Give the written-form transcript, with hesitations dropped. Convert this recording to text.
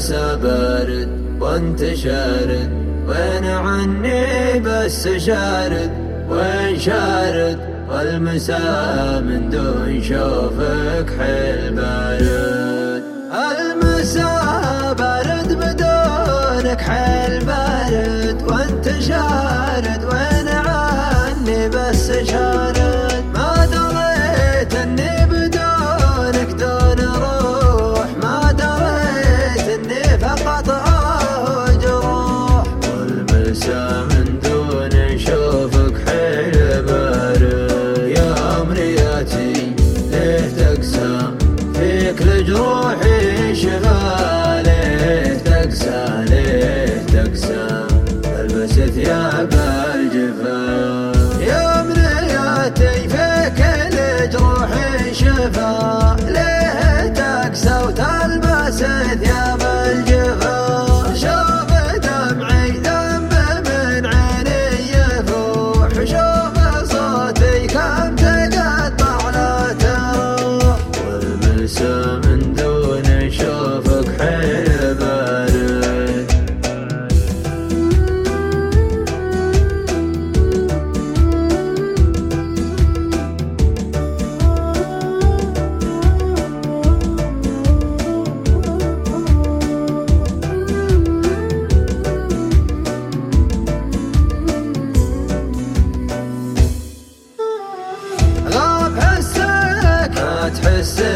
المسا بارد وانت شارد، وين عني بس شارد وين شارد، والمسا من دون شوفك حيل بارد. المسا بارد بدونك حيل بارد، وانت شارد وين عني بس شارد. ما دريت اني بدونك دون روح، ما دريت اني فقط جروح، والمسا من دون شوفك حيل بارد. يا امنياتي ليه تقسى فيك لجروحي شفا، ليه تقسى ليه تقسى البس ثياب الجفا. يا امنياتي فيك لجروحي شفا، ليه تقسى وتلبس ثياب الجفا. شوف دمعي ذنب من عيني يفوح، شوف صوتي كم تقطع لا تروح، والمسا من دون شوفك حيل بارد. غاب حسك ما تحس